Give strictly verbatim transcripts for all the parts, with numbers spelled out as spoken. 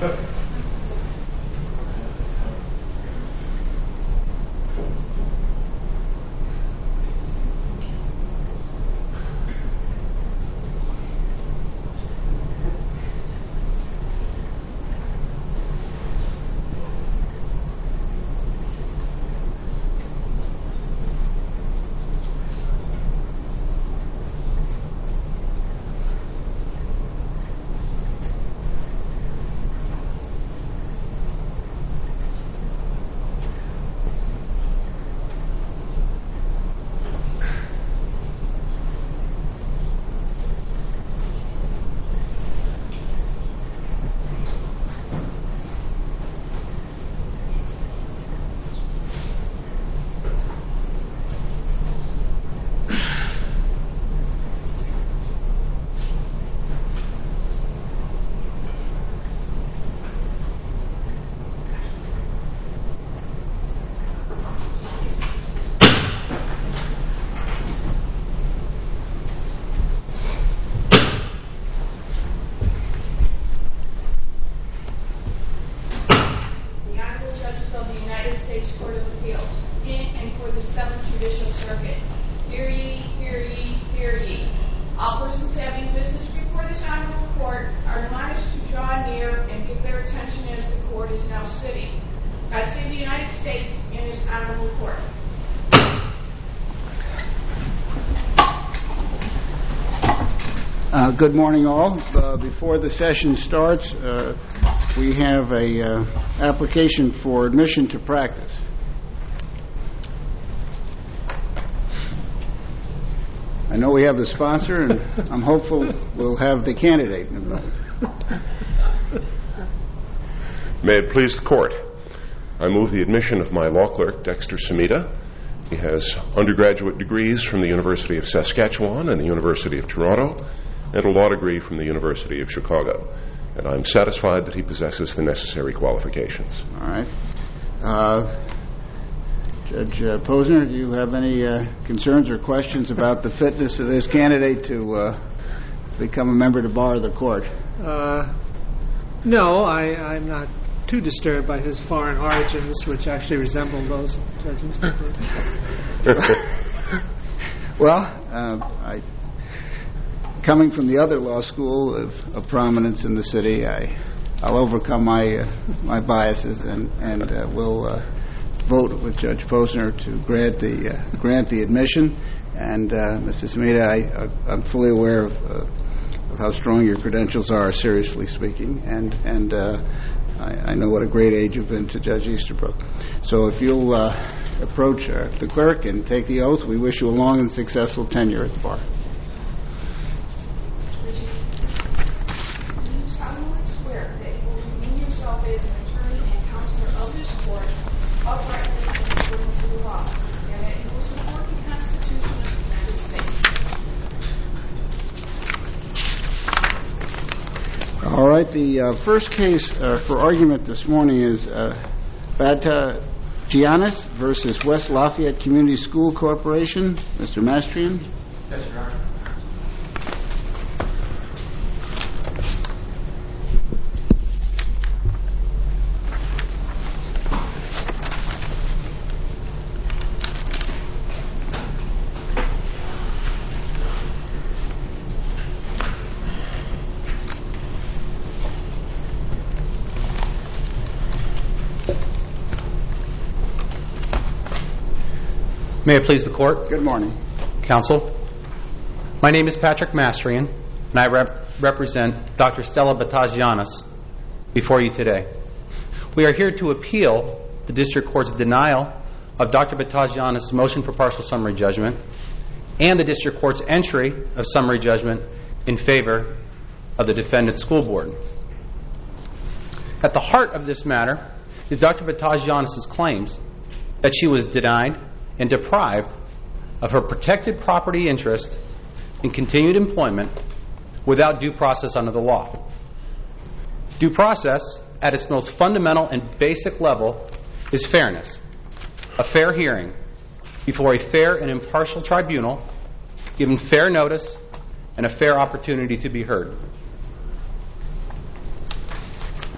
Uh, good morning, all. Uh, before the session starts, uh, we have a uh, application for admission to practice. I know we have the sponsor, and I'm hopeful we'll have the candidate in a moment. May it please the court, I move the admission of my law clerk, Dexter Samita. He has undergraduate degrees from the University of Saskatchewan and the University of Toronto, and a law degree from the University of Chicago. And I'm satisfied that he possesses the necessary qualifications. All right. Uh, Judge uh, Posner, do you have any uh, concerns or questions about the fitness of this candidate to uh, become a member to bar of the court? Uh, no, I, I'm not too disturbed by his foreign origins, which actually resemble those of Judge Easterbrook. Well, uh, I... Coming from the other law school of, of prominence in the city, I, I'll overcome my uh, my biases and and uh, will uh, vote with Judge Posner to grant the uh, grant the admission. And uh, Mister Samita, I, I'm fully aware of, uh, of how strong your credentials are, seriously speaking, and and uh, I, I know what a great aid you've been to Judge Easterbrook. So if you'll uh, approach uh, the clerk and take the oath, we wish you a long and successful tenure at the bar. All right, the uh, first case uh, for argument this morning is uh, Batagianis versus West Lafayette Community School Corporation. Mister Mastrian. Yes, Your Honor. May it please the court. Good morning. Counsel. My name is Patrick Mastrian, and I rep- represent Doctor Stella Batagianis before you today. We are here to appeal the district court's denial of Doctor Batagianis' motion for partial summary judgment and the district court's entry of summary judgment in favor of the defendant school board. At the heart of this matter is Doctor Batagianis' claims that she was denied and deprived of her protected property interest in continued employment without due process under the law. Due process, at its most fundamental and basic level, is fairness. A fair hearing before a fair and impartial tribunal, given fair notice and a fair opportunity to be heard.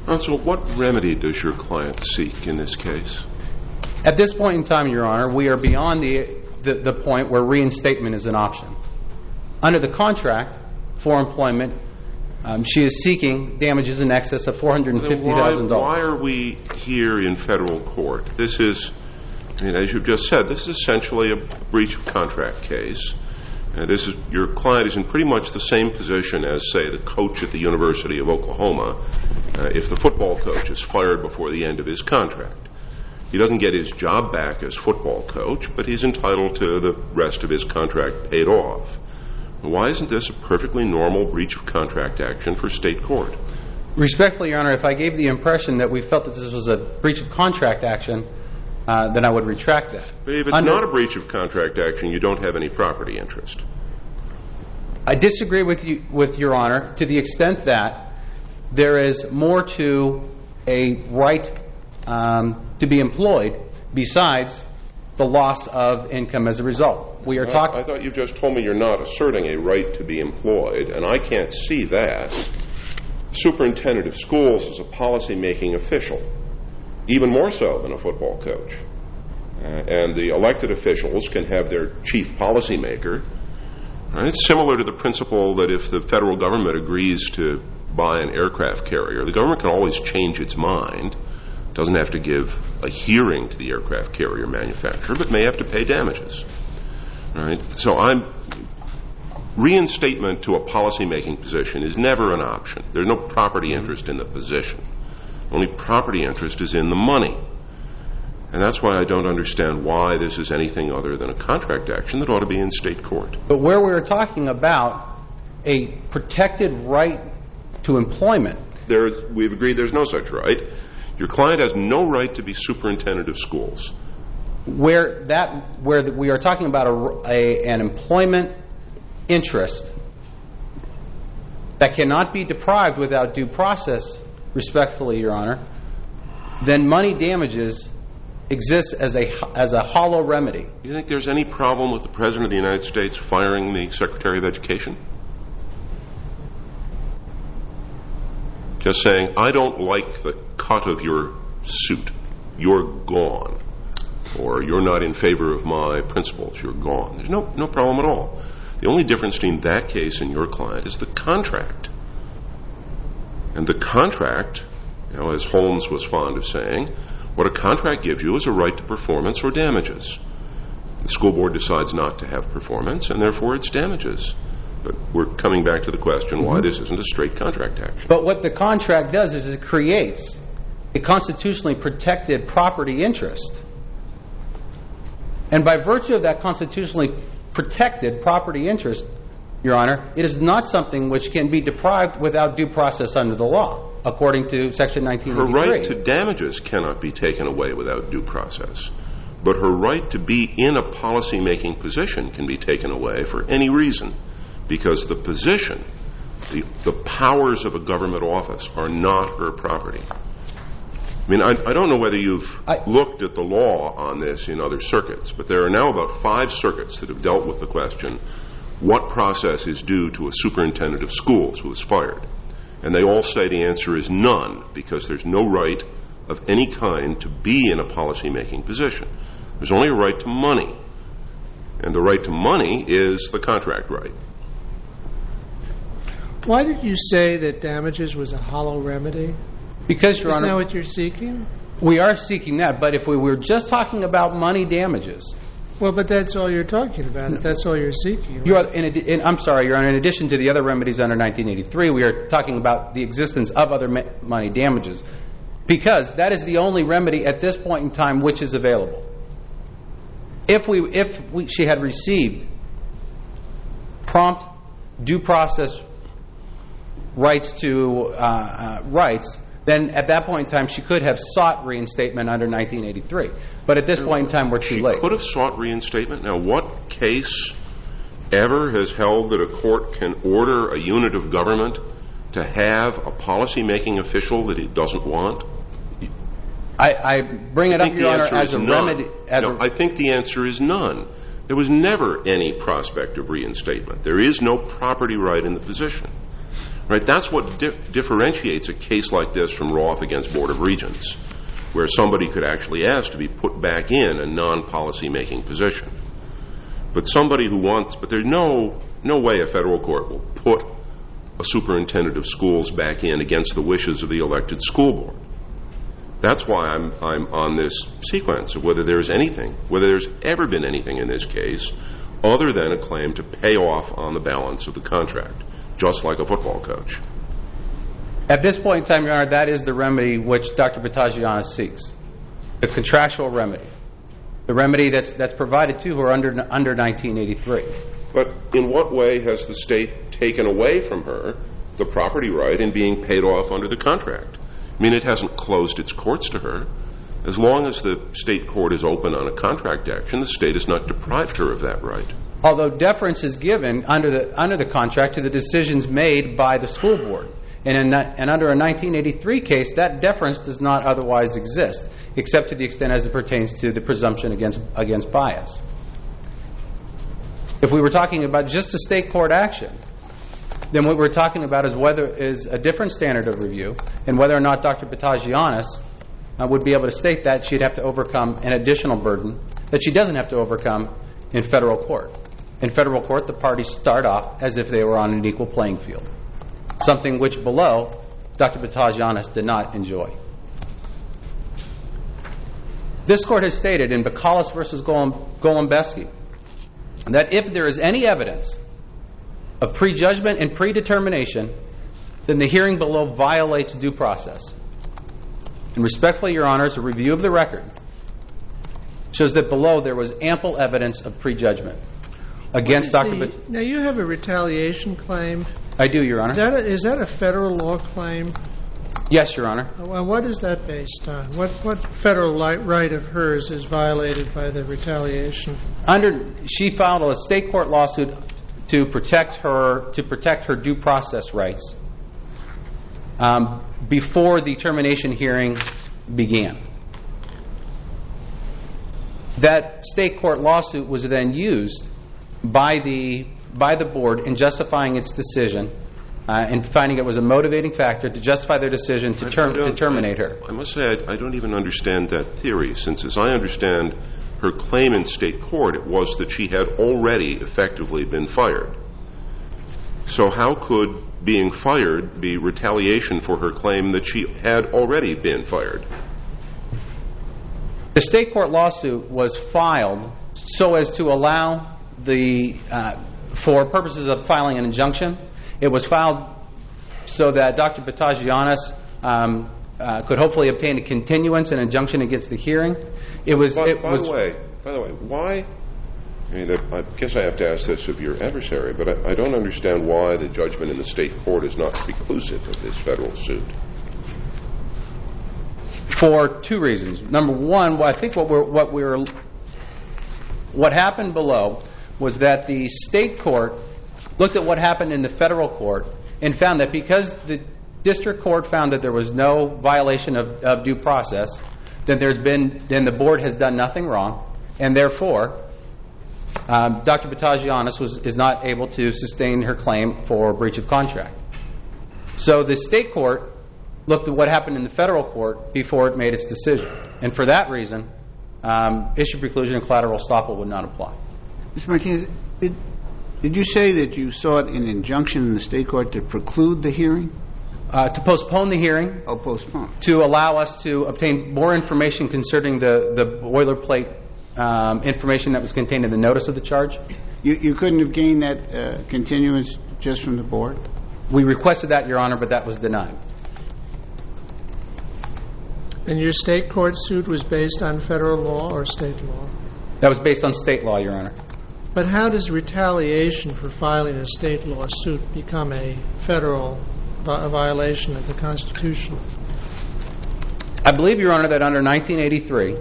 Counsel, what remedy does your client seek in this case? At this point in time, Your Honor, we are beyond the, the, the point where reinstatement is an option. Under the contract for employment, um, she is seeking damages in excess of four hundred fifty thousand dollars. Why, why are we here in federal court? This is, I mean, as you've just said, this is essentially a breach of contract case. Uh, this is, your client is in pretty much the same position as, say, the coach at the University of Oklahoma uh, if the football coach is fired before the end of his contract. He doesn't get his job back as football coach, but he's entitled to the rest of his contract paid off. Why isn't this a perfectly normal breach of contract action for state court? Respectfully, Your Honor, if I gave the impression that we felt that this was a breach of contract action, uh, then I would retract that. But if it's Under, not a breach of contract action, you don't have any property interest. I disagree with you, with Your Honor, to the extent that there is more to a right um, to be employed besides the loss of income as a result. We are talking. I thought you just told me you're not asserting a right to be employed, and I can't see that. Superintendent of schools is a policy-making official, even more so than a football coach. Uh, and the elected officials can have their chief policymaker. Right? It's similar to the principle that if the federal government agrees to buy an aircraft carrier, the government can always change its mind. It doesn't have to give a hearing to the aircraft carrier manufacturer, but may have to pay damages. Right? So I'm reinstatement to a policy-making position is never an option. There's no property interest in the position. Only property interest is in the money. And that's why I don't understand why this is anything other than a contract action that ought to be in state court. But where we're talking about a protected right to employment. There, we've agreed there's no such right. Your client has no right to be superintendent of schools. Where that, where we are talking about a, a, an employment interest that cannot be deprived without due process, respectfully, Your Honor, then money damages exists as a as a hollow remedy. Do you think there's any problem with the President of the United States firing the Secretary of Education? Just saying, I don't like the cut of your suit. You're gone. Or you're not in favor of my principles. You're gone. There's no, no problem at all. The only difference between that case and your client is the contract. And the contract, you know, as Holmes was fond of saying, what a contract gives you is a right to performance or damages. The school board decides not to have performance, and therefore it's damages. But we're coming back to the question mm-hmm. why this isn't a straight contract action. But what the contract does is it creates a constitutionally protected property interest. And by virtue of that constitutionally protected property interest, Your Honor, it is not something which can be deprived without due process under the law, according to Section nineteen eighty-three. Her right to damages cannot be taken away without due process. But her right to be in a policy-making position can be taken away for any reason, because the position, the, the powers of a government office are not her property. I mean, I, I don't know whether you've I, looked at the law on this in other circuits, but there are now about five circuits that have dealt with the question, what process is due to a superintendent of schools who is fired? And they all say the answer is none, because there's no right of any kind to be in a policy-making position. There's only a right to money. And the right to money is the contract right. Why did you say that damages was a hollow remedy? Because, Your Isn't Honor, that what you're seeking? We are seeking that, but if we were just talking about money damages. Well, but that's all you're talking about. If that's all you're seeking. Right? You are, in, in, I'm sorry, Your Honor. In addition to the other remedies under nineteen eighty-three, we are talking about the existence of other ma- money damages, because that is the only remedy at this point in time which is available. If we, if we, she had received prompt due process rights to uh, uh, rights, then at that point in time she could have sought reinstatement under nineteen eighty-three. But at this point in time, we're too she late. She could have sought reinstatement. Now, what case ever has held that a court can order a unit of government to have a policy-making official that it doesn't want? I, I bring it I up, Your Honor, as a none. remedy. As no, a, I think the answer is none. There was never any prospect of reinstatement. There is no property right in the position. Right? That's what di- differentiates a case like this from Roth against Board of Regents, where somebody could actually ask to be put back in a non-policy making position. But somebody who wants, but there's no no way a federal court will put a superintendent of schools back in against the wishes of the elected school board. That's why I'm I'm on this sequence of whether there's anything, whether there's ever been anything in this case other than a claim to pay off on the balance of the contract, just like a football coach. At this point in time, Your Honor, that is the remedy which Doctor Batagianis seeks, the contractual remedy, the remedy that's that's provided to her under under nineteen eighty-three. But in what way has the state taken away from her the property right in being paid off under the contract? I mean, it hasn't closed its courts to her. As long as the state court is open on a contract action, the state has not deprived her of that right. Although deference is given under the under the contract to the decisions made by the school board. And, in that, and under a nineteen eighty-three case, that deference does not otherwise exist, except to the extent as it pertains to the presumption against against bias. If we were talking about just a state court action, then what we're talking about is whether is a different standard of review, and whether or not Doctor Batagianis uh, would be able to state that she'd have to overcome an additional burden that she doesn't have to overcome in federal court. In federal court, the parties start off as if they were on an equal playing field, something which below Doctor Batagianis did not enjoy. This court has stated in Bacalus versus Golombeski that if there is any evidence of prejudgment and predetermination, then the hearing below violates due process. And respectfully, Your Honors, a review of the record shows that below there was ample evidence of prejudgment against Doctor Bat- Now, you have a retaliation claim. I do, Your Honor. Is that a, is that a federal law claim? Yes, Your Honor. Well, what is that based on? What what federal right of hers is violated by the retaliation? Under she filed a state court lawsuit to protect her to protect her due process rights um, before the termination hearing began. That state court lawsuit was then used by the by the board in justifying its decision uh, and finding it was a motivating factor to justify their decision to, term, to terminate her. I must say, I, I don't even understand that theory, since as I understand her claim in state court, it was that she had already effectively been fired. So how could being fired be retaliation for her claim that she had already been fired? The state court lawsuit was filed so as to allow the, uh, for purposes of filing an injunction, it was filed so that Doctor Batagianis um, uh, could hopefully obtain a continuance and injunction against the hearing. It was. By, it by was the way, by the way, why? I mean, I guess I have to ask this of your adversary, but I, I don't understand why the judgment in the state court is not preclusive of this federal suit. For two reasons. Number one, well, I think what we're what we're what happened below was that the state court looked at what happened in the federal court and found that because the district court found that there was no violation of, of due process, then there's been then the board has done nothing wrong, and therefore um, Doctor Batagianis was is not able to sustain her claim for breach of contract. So the state court looked at what happened in the federal court before it made its decision, and for that reason, um, issue preclusion and collateral estoppel would not apply. Mister Martinez, did, did you say that you sought an injunction in the state court to preclude the hearing? Uh, to postpone the hearing. Oh, postpone. To allow us to obtain more information concerning the, the boilerplate um, information that was contained in the notice of the charge. You, you couldn't have gained that uh, continuance just from the board? We requested that, Your Honor, but that was denied. And your state court suit was based on federal law or state law? That was based on state law, Your Honor. But how does retaliation for filing a state law suit become a federal vi- violation of the Constitution? I believe, Your Honor, that under nineteen eighty-three,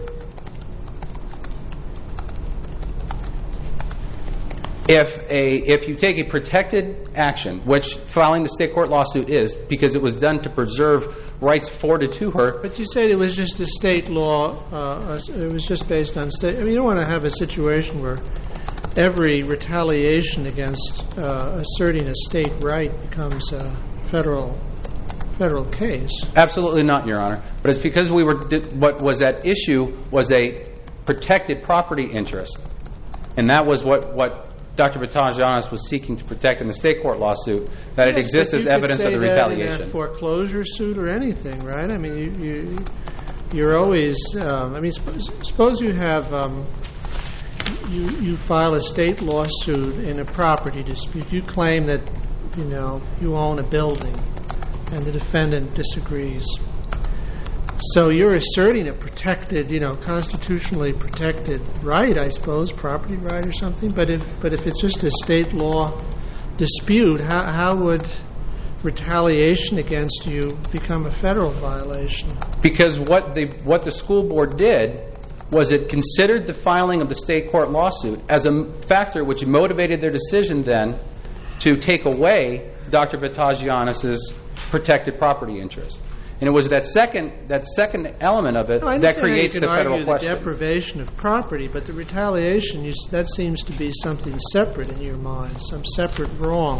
if a if you take a protected action, which filing the state court lawsuit is, because it was done to preserve rights afforded to her. But you said it was just a state law. Uh, it was just based on state. I mean, you don't want to have a situation where every retaliation against uh, asserting a state right becomes a federal federal case. Absolutely not, Your Honor. But it's because we were what was at issue was a protected property interest, and that was what what Doctor Batagianis was seeking to protect in the state court lawsuit. That Yes, it exists as evidence of the You could say that in retaliation. a foreclosure suit or anything, right? I mean, you, you you're always. Um, I mean, suppose, suppose you have. Um, You, you file a state lawsuit in a property dispute. You claim that, you know, you own a building, and the defendant disagrees. So you're asserting a protected, you know, constitutionally protected right, I suppose, property right or something. But if but if it's just a state law dispute, how how would retaliation against you become a federal violation? Because what the what the school board did was it considered the filing of the state court lawsuit as a factor which motivated their decision then to take away Doctor Batagianis' protected property interest. And it was that second that second element of it no, that creates the federal argue question. The deprivation of property, but the retaliation, you, that seems to be something separate in your mind, some separate wrong.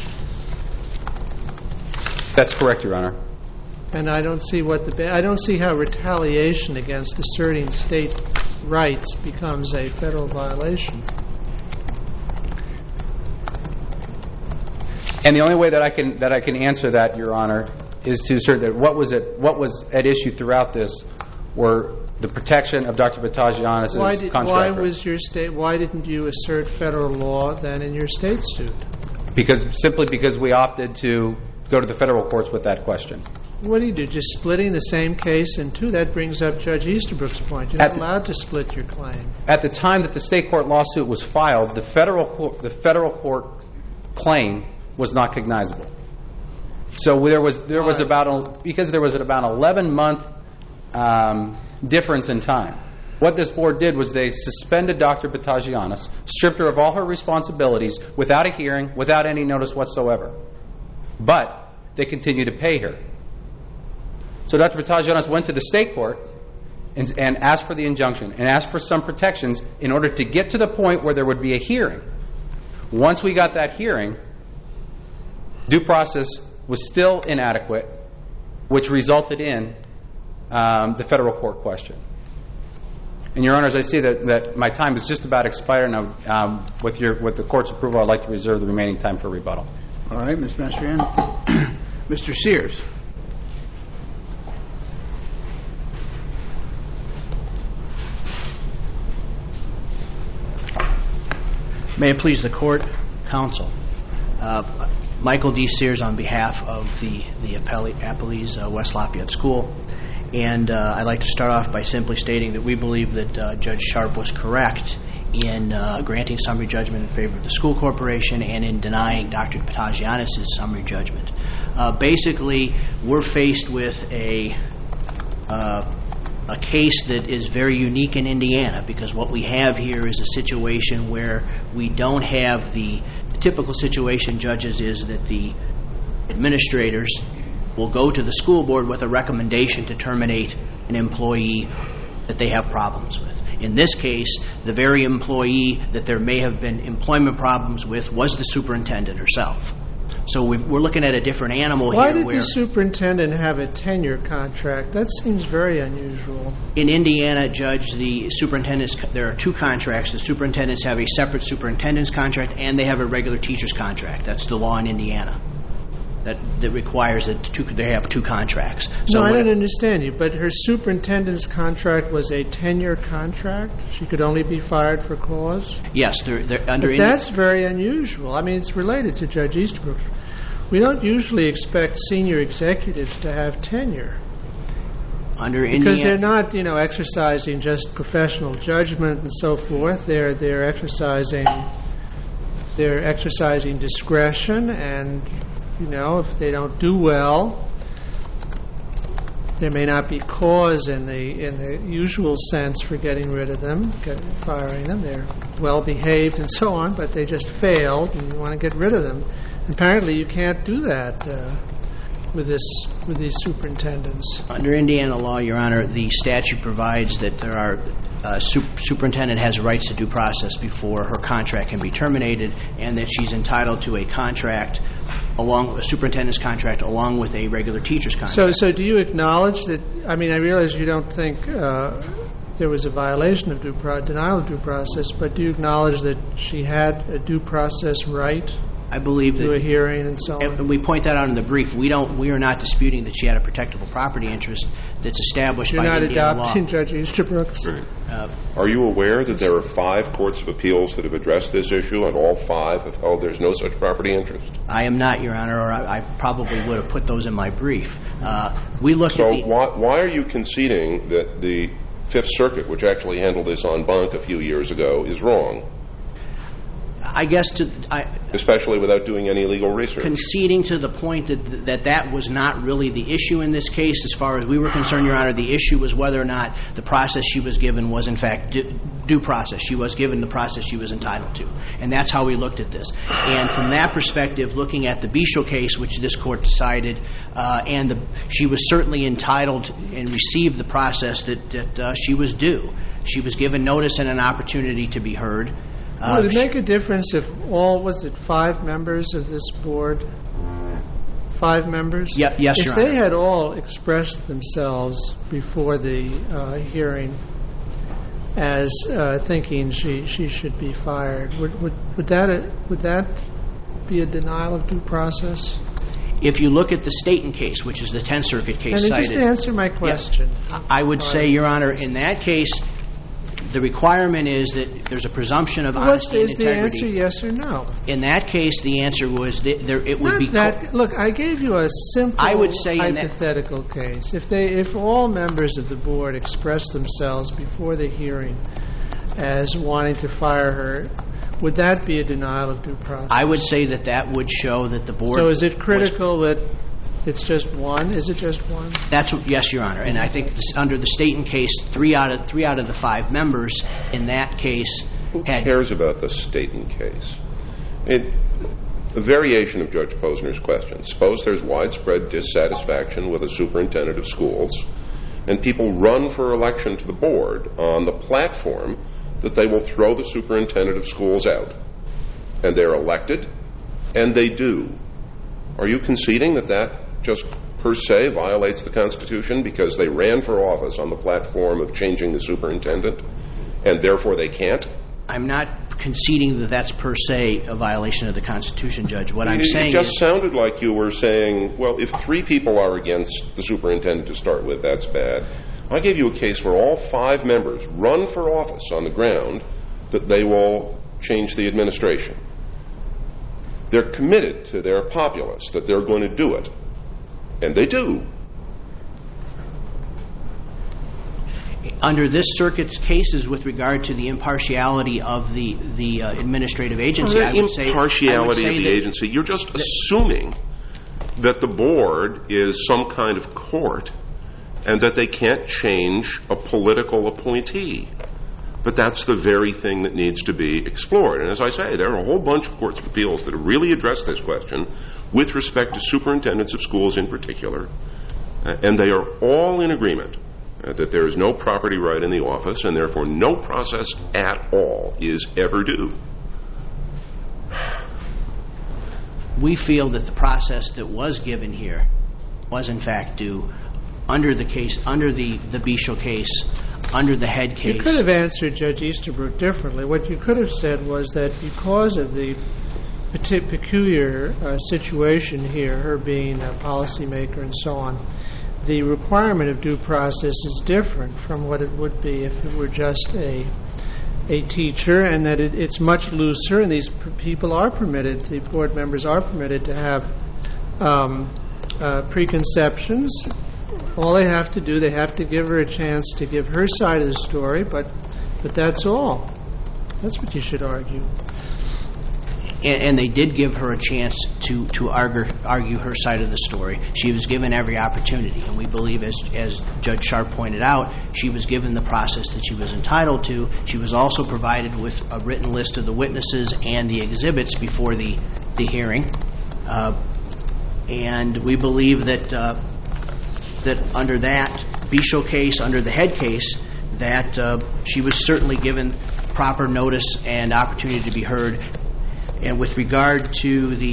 That's correct, Your Honor. And I don't see what the I don't see how retaliation against asserting state rights becomes a federal violation. And the only way that I can that I can answer that, Your Honor, is to assert that what was it what was at issue throughout this were the protection of Doctor Batagianis' Why did, contract. Why was your state? Why didn't you assert federal law then in your state suit? Because simply because we opted to go to the federal courts with that question. What do you do? Just splitting the same case in two? That brings up Judge Easterbrook's point. You're not allowed to split your claim. At the time that the state court lawsuit was filed, the federal court, the federal court claim was not cognizable. So there was there was about a, because there was about an eleven month um, difference in time. What this board did was they suspended Doctor Batagianis, stripped her of all her responsibilities without a hearing, without any notice whatsoever. But they continued to pay her. So Doctor Batagianis went to the state court and, and asked for the injunction and asked for some protections in order to get to the point where there would be a hearing. Once we got that hearing, due process was still inadequate, which resulted in um, the federal court question. And Your Honors, I see that, that my time is just about expired. Now, um, with your with the court's approval, I'd like to reserve the remaining time for rebuttal. All right, Miz Mastrian. Mister Sears. May it please the court, counsel. Uh, Michael D. Sears on behalf of the, the appellee, Appellees uh, West Lafayette School. And uh, I'd like to start off by simply stating that we believe that uh, Judge Sharp was correct in uh, granting summary judgment in favor of the school corporation and in denying Doctor Batagianis' summary judgment. Uh, basically, we're faced with a uh, a case that is very unique in Indiana, because what we have here is a situation where we don't have the, the typical situation, judges, is that the administrators will go to the school board with a recommendation to terminate an employee that they have problems with. In this case, the very employee that there may have been employment problems with was the superintendent herself. So we've, we're looking at a different animal Why here. did where the superintendent have a tenure contract? That seems very unusual. In Indiana, Judge, the superintendents, there are two contracts. The superintendents have a separate superintendent's contract, and they have a regular teacher's contract. That's the law in Indiana. That, that requires that two, they have two contracts. So no, I what- don't understand you, but her superintendent's contract was a tenure contract? She could only be fired for cause? Yes, they're, they're under. But Indi- that's very unusual. I mean, it's related to Judge Easterbrook. We don't usually expect senior executives to have tenure. under Because Indiana, they're not, you know, exercising just professional judgment and so forth. They're they're exercising they're exercising discretion, and you know, if they don't do well, there may not be cause in the in the usual sense for getting rid of them, get, firing them. They're well behaved and so on, but they just failed, and you want to get rid of them. Apparently, you can't do that uh, with this with these superintendents. Under Indiana law, Your Honor, the statute provides that there are uh, super, superintendent has rights to due process before her contract can be terminated, and that she's entitled to a contract along with a superintendent's contract, along with a regular teacher's contract. So, so do you acknowledge that? I mean, I realize you don't think uh, there was a violation of due pro- denial of due process, but do you acknowledge that she had a due process right? I believe that to a hearing and so on. And we point that out in the brief. We don't. We are not disputing that she had a protectable property interest that's established You're by not Indiana law. adopting Judge Easterbrook's. Right. Uh, Are you aware that there are five courts of appeals that have addressed this issue, and all five have held there's no such property interest? I am not, Your Honor, or I, I probably would have put those in my brief. Uh, we looked So at the. why, why are you conceding that the Fifth Circuit, which actually handled this en banc a few years ago, is wrong? I guess to I, especially without doing any legal research. Conceding to the point that, that that was not really the issue in this case, as far as we were concerned, Your Honor. The issue was whether or not the process she was given was, in fact, due, due process. She was given the process she was entitled to. And that's how we looked at this. And from that perspective, looking at the Bichot case, which this Court decided, uh, and the, she was certainly entitled and received the process that, that uh, she was due. She was given notice and an opportunity to be heard. Uh, Would it make a difference if all, was it five members of this board? Five members? Yeah, yes, if Your If they Honor. had all expressed themselves before the uh, hearing as uh, thinking she, she should be fired, would, would, would, that, uh, would that be a denial of due process? If you look at the Staten case, which is the Tenth Circuit case and cited... just answer my question. Yeah, I would say, Your Honor, in that case, the requirement is that there's a presumption of honesty and Is integrity. the answer yes or no? In that case, the answer was that there, it would Not be... that, co- look, I gave you a simple I would say in that- hypothetical case. If they, if all members of the board expressed themselves before the hearing as wanting to fire her, would that be a denial of due process? I would say that that would show that the board... So is it was- critical that it's just one? Is it just one? That's what, yes, Your Honor. And I think this, under the Staten case, three out of three out of the five members in that case Who had... cares about the Staten case? It, a variation of Judge Posner's question. Suppose there's widespread dissatisfaction with a superintendent of schools, and people run for election to the board on the platform that they will throw the superintendent of schools out. And they're elected, and they do. Are you conceding that that just per se violates the Constitution because they ran for office on the platform of changing the superintendent, and therefore they can't? I'm not conceding that that's per se a violation of the Constitution, Judge. What I'm it, saying it just is... sounded like you were saying, well, if three people are against the superintendent to start with, that's bad. I gave you a case where all five members run for office on the ground that they will change the administration. They're committed to their populace, that they're going to do it. And they do. Under this circuit's cases with regard to the impartiality of the, the uh, administrative agency, Well, I would say... impartiality I would say of the that, agency, you're just assuming that the board is some kind of court and that they can't change a political appointee. But that's the very thing that needs to be explored. And as I say, there are a whole bunch of courts of appeals that have really addressed this question with respect to superintendents of schools in particular. Uh, and they are all in agreement uh, that there is no property right in the office, and therefore no process at all is ever due. We feel that the process that was given here was in fact due under the case, under the, the Bichot case, under the Head case. You could have answered Judge Easterbrook differently. What you could have said was that because of the peculiar uh, situation here, her being a policymaker and so on, the requirement of due process is different from what it would be if it were just a a teacher, and that it, it's much looser, and these p- people are permitted, the board members are permitted to have um, uh, preconceptions. All they have to do, they have to give her a chance to give her side of the story, but but that's all. That's what you should argue. And, and they did give her a chance to, to argue, argue her side of the story. She was given every opportunity, and we believe, as, as Judge Sharp pointed out, she was given the process that she was entitled to. She was also provided with a written list of the witnesses and the exhibits before the, the hearing. Uh, and we believe that uh, that under that Bichot case, under the Head case, that uh, she was certainly given proper notice and opportunity to be heard. And with regard to the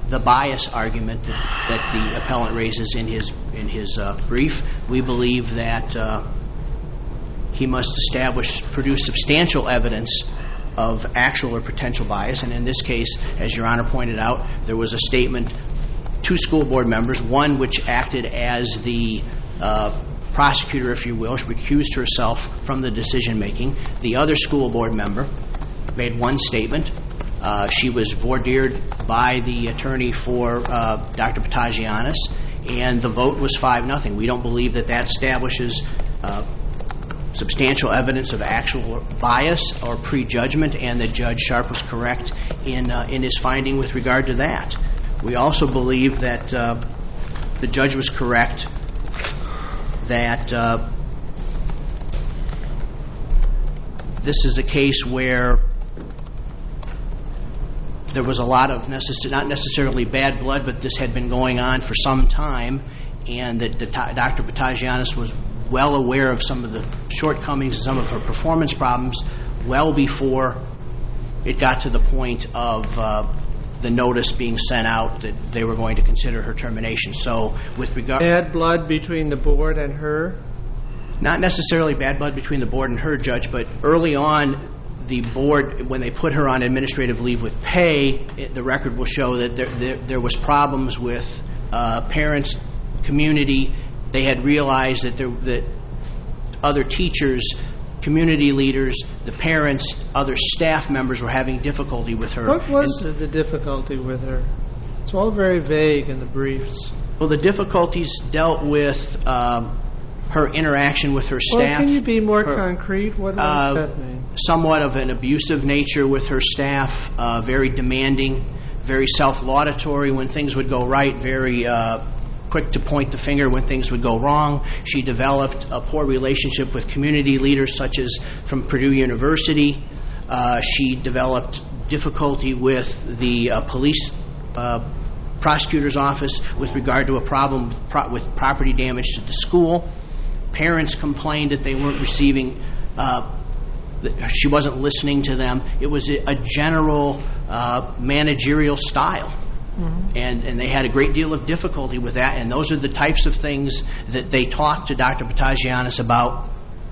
the bias argument that, that the appellant raises in his in his uh, brief. We believe that uh, he must establish, produce substantial evidence of actual or potential bias, and in this case, as Your Honor pointed out, there was a statement, two school board members, one which acted as the uh, prosecutor, if you will. She recused herself from the decision making. The other school board member made one statement. Uh, she was voir dired by the attorney for uh, Doctor Patagianis, and the vote was five nothing. We don't believe that that establishes uh, substantial evidence of actual bias or prejudgment, and that Judge Sharp was correct in uh, in his finding with regard to that. We also believe that uh, the judge was correct that uh, this is a case where there was a lot of, necess- not necessarily bad blood, but this had been going on for some time, and that Doctor Patagianis was well aware of some of the shortcomings and some of her performance problems well before it got to the point of uh, the notice being sent out that they were going to consider her termination. So with regard... Bad blood between the board and her? Not necessarily bad blood between the board and her, Judge, but early on, the board, when they put her on administrative leave with pay, it, the record will show that there, there, there was problems with uh, parents, community. They had realized that there, that other teachers, community leaders, the parents, other staff members were having difficulty with her. What was and, the difficulty with her? It's all very vague in the briefs. Well, the difficulties dealt with um, her interaction with her staff. Well, can you be more her, concrete? What does uh, that mean? Somewhat of an abusive nature with her staff, uh, very demanding, very self-laudatory when things would go right, very uh, quick to point the finger when things would go wrong. She developed a poor relationship with community leaders such as from Purdue University. Uh, she developed difficulty with the uh, police uh, prosecutor's office with regard to a problem pro- with property damage to the school. Parents complained that they weren't receiving, uh, that she wasn't listening to them. It was a, a general uh, managerial style. Mm-hmm. And, and they had a great deal of difficulty with that, and those are the types of things that they talked to Doctor Patagianis about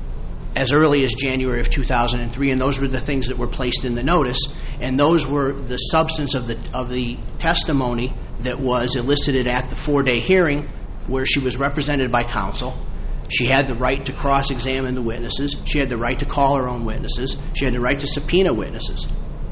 as early as January of two thousand three, and those were the things that were placed in the notice, and those were the substance of the of the testimony that was elicited at the four-day hearing where she was represented by counsel. She had the right to cross-examine the witnesses. She had the right to call her own witnesses. She had the right to subpoena witnesses.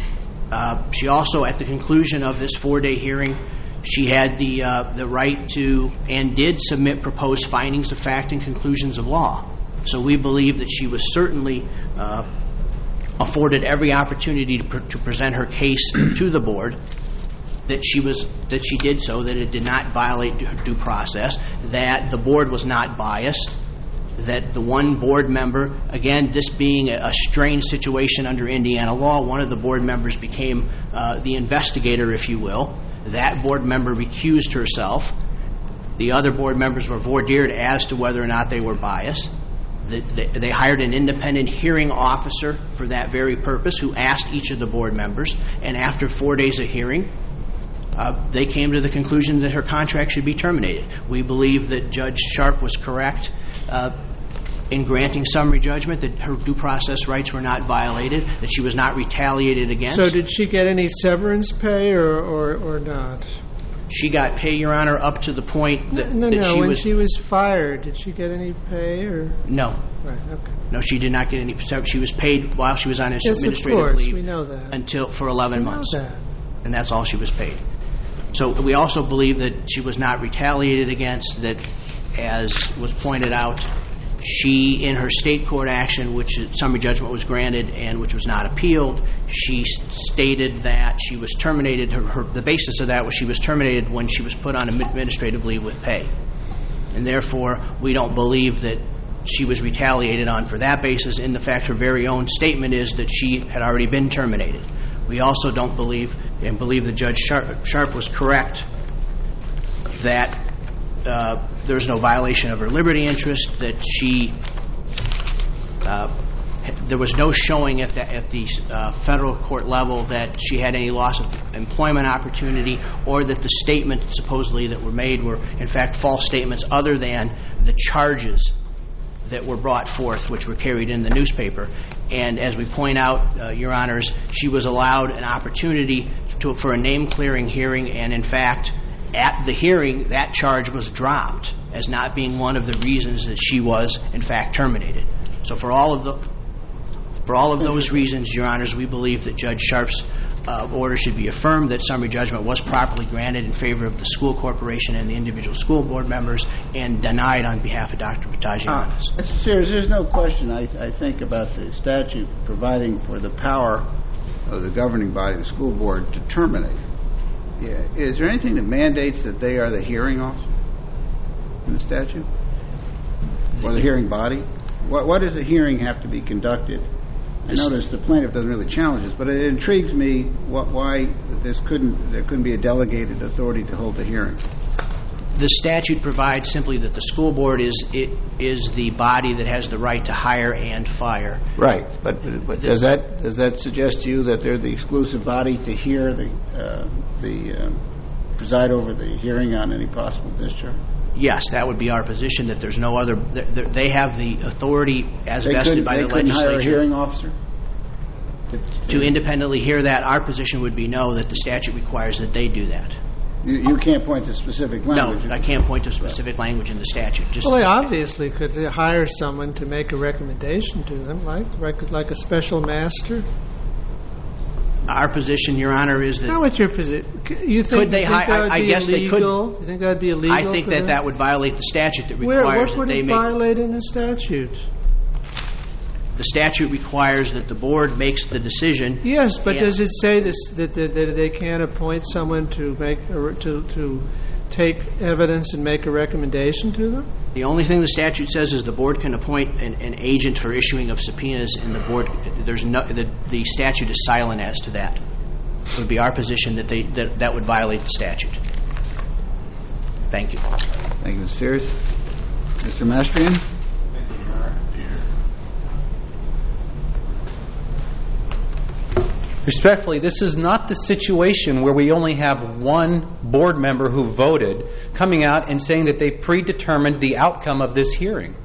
Uh, she also, at the conclusion of this four-day hearing, she had the uh, the right to and did submit proposed findings of fact and conclusions of law. So we believe that she was certainly uh, afforded every opportunity to, pr- to present her case to the board. That she was that she did so, that it did not violate due process, that the board was not biased, that the one board member, again, this being a strange situation under Indiana law, one of the board members became uh, the investigator, if you will. That board member recused herself. The other board members were voir dired as to whether or not they were biased. The, they, they hired an independent hearing officer for that very purpose who asked each of the board members, and after four days of hearing, Uh, they came to the conclusion that her contract should be terminated. We believe that Judge Sharp was correct uh, in granting summary judgment, that her due process rights were not violated, that she was not retaliated against. So did she get any severance pay or, or, or not? She got pay, Your Honor, up to the point that, no, no, that no. she when was... she was fired, did she get any pay or... No. Right, okay. No, she did not get any... She was paid while she was on yes, administrative of course, leave. we know that. Until, for eleven we know months. That. And that's all she was paid. So we also believe that she was not retaliated against, that, as was pointed out, she, in her state court action, which summary judgment was granted and which was not appealed, she stated that she was terminated. Her, her, the basis of that was she was terminated when she was put on administrative leave with pay. And therefore, we don't believe that she was retaliated on for that basis. In the fact, her very own statement is that she had already been terminated. We also don't believe, and believe that Judge Sharp, Sharp was correct, that uh, there's no violation of her liberty interest, that she uh, there was no showing at the, at the uh, federal court level that she had any loss of employment opportunity, or that the statements supposedly that were made were in fact false statements, other than the charges that were brought forth, which were carried in the newspaper. And as we point out, uh, Your Honors, she was allowed an opportunity to, for a name-clearing hearing, and in fact, at the hearing, that charge was dropped as not being one of the reasons that she was, in fact, terminated. So for all of the, for all of those reasons, Your Honors, we believe that Judge Sharp's uh, order should be affirmed, that summary judgment was properly granted in favor of the school corporation and the individual school board members, and denied on behalf of Doctor Patagianis. Uh, Mister Sears, there's no question, I, I think, about the statute providing for the power of the governing body, the school board, to terminate. Yeah. Is there anything that mandates that they are the hearing officer in the statute? Or the hearing body? What, what does the hearing have to be conducted? I notice the plaintiff doesn't really challenge this, but it intrigues me what, why this couldn't there couldn't be a delegated authority to hold the hearing. The statute provides simply that the school board is it is the body that has the right to hire and fire. Right, but, but does that does that suggest to you that they're the exclusive body to hear the uh, the uh, preside over the hearing on any possible discharge? Yes, that would be our position. That there's no other. They have the authority as they vested by they the couldn't legislature. Hire a hearing officer to, to, to independently hear that. Our position would be no. That the statute requires that they do that. You, you can't point to specific language. No, I can't point to specific language in the statute. Just well, they obviously could hire someone to make a recommendation to them, right? Like, like a special master. Our position, Your Honor, is that. Now, what's your position? You think, could they you think hire? that would I, I be guess illegal? they could. You think that would be illegal? I think that them? that would violate the statute that Where, requires what would that they it make. violate in the statute? The statute requires that the board makes the decision. Yes, but and, does it say this that, that, that they can't appoint someone to make a, to to take evidence and make a recommendation to them? The only thing the statute says is the board can appoint an, an agent for issuing of subpoenas, and the board there's no the, the statute is silent as to that. It would be our position that they that, that would violate the statute. Thank you. Thank you, Mister Sears. Mister Mastrian. Respectfully, this is not the situation where we only have one board member who voted coming out and saying that they predetermined the outcome of this hearing.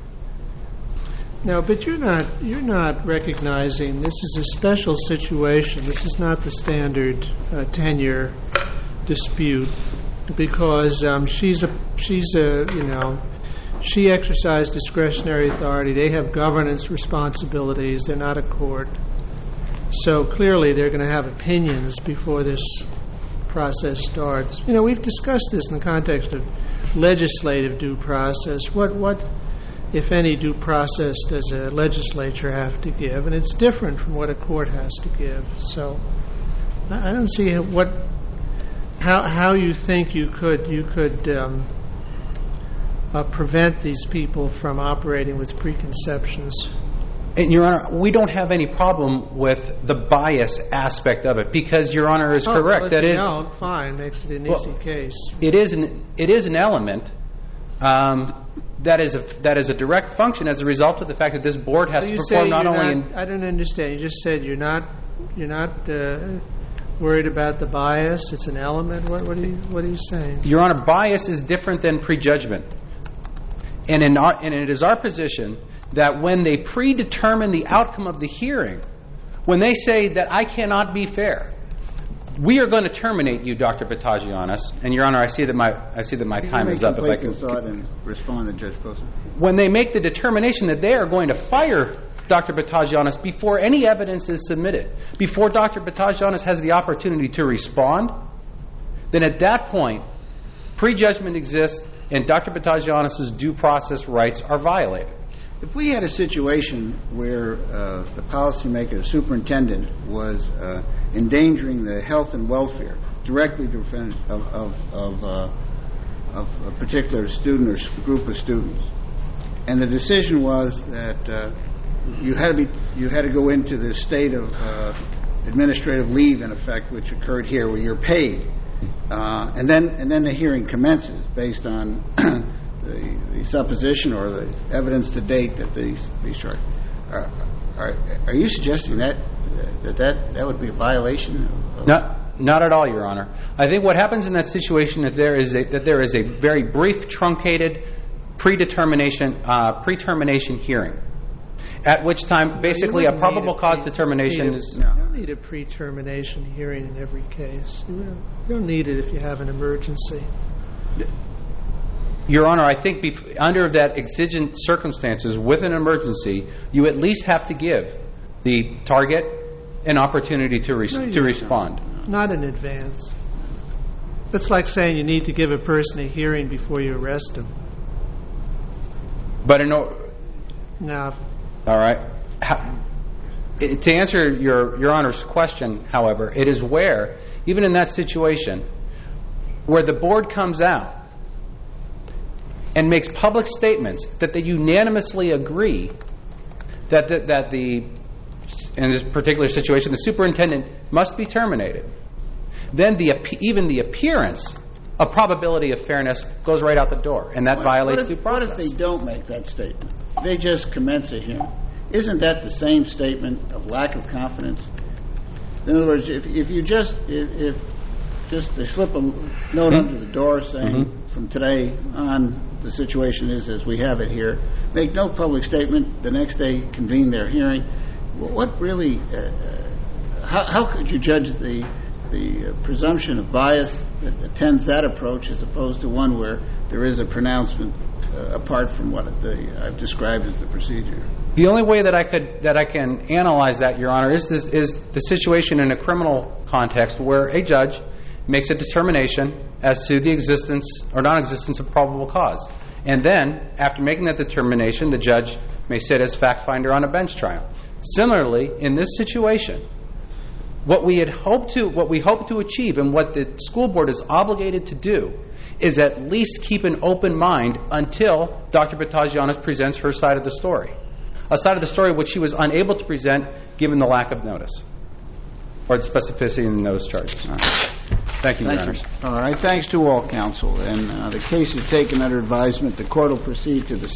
No, but you're not you're not recognizing this is a special situation. This is not the standard uh, tenure dispute, because um, she's a she's a you know she exercised discretionary authority. They have governance responsibilities. They're not a court. So clearly they're going to have opinions before this process starts. You know, we've discussed this in the context of legislative due process. What, what, if any, due process does a legislature have to give? And it's different from what a court has to give. So I don't see what, how, how you think you could, you could um, uh, prevent these people from operating with preconceptions. And, Your Honor, we don't have any problem with the bias aspect of it, because Your Honor is oh, correct. Well, that if is, you don't, fine, makes it an well, easy case. It is an it is an element um, that is a that is a direct function as a result of the fact that this board has so to you perform say not you're only. Not, in, I don't understand. You just said you're not you're not uh, worried about the bias. It's an element. What, what are you what are you saying? Your Honor, bias is different than prejudgment, and in our, and it is our position that when they predetermine the outcome of the hearing, when they say that I cannot be fair, we are going to terminate you, Doctor Patagianis. And Your Honor, I see that my I see that my time is up. If I can thought and respond to Judge Posner. When they make the determination that they are going to fire Doctor Patagianis before any evidence is submitted, before Doctor Patagianis has the opportunity to respond, then at that point, prejudgment exists and Doctor Patagianis' due process rights are violated. If we had a situation where uh, the policymaker, the superintendent, was uh, endangering the health and welfare directly of of of, uh, of a particular student or group of students, and the decision was that uh, you had to be you had to go into the state of uh, administrative leave, in effect, which occurred here, where you're paid, uh, and then and then the hearing commences based on. The, the supposition or the evidence to date that these these charges are, Are, are you suggesting that that, that that would be a violation of... Not, not at all, Your Honor. I think what happens in that situation is there is a, that there is a very brief, truncated predetermination, uh, pre-termination hearing, at which time basically a probable cause determination is... You don't need a pre-termination hearing in every case. You don't, you don't need it if you have an emergency. Your Honor, I think bef- under that exigent circumstances with an emergency, you at least have to give the target an opportunity to, res- No, to respond. Not in advance. That's like saying you need to give a person a hearing before you arrest him. But in o- Now, all right. How, it, to answer your, your Honor's question, however, it is where, even in that situation, where the board comes out and makes public statements that they unanimously agree that the, that the, in this particular situation, the superintendent must be terminated, then the even the appearance of probability of fairness goes right out the door, and that What- violates what if, due process. What if they don't make that statement? They just commence a hearing. Isn't that the same statement of lack of confidence? In other words, if, if you just if, if just they slip a note Mm-hmm. under the door saying Mm-hmm. from today on the situation is as we have it here, make no public statement, the next day convene their hearing, what really, uh, how, how could you judge the the presumption of bias that attends that approach as opposed to one where there is a pronouncement uh, apart from what the, I've described as the procedure? The only way that I could that I can analyze that, Your Honor, is this, is the situation in a criminal context where a judge makes a determination as to the existence or non-existence of probable cause, and then after making that determination, the judge may sit as fact finder on a bench trial. Similarly, in this situation, what we had hoped to what we hope to achieve and what the school board is obligated to do is at least keep an open mind until Doctor Batagianis presents her side of the story. A side of the story which she was unable to present given the lack of notice or the specificity in the notice charges. Thank you, Your Thank Honors. you. All right. Thanks to all counsel. And uh, the case is taken under advisement. The court will proceed to the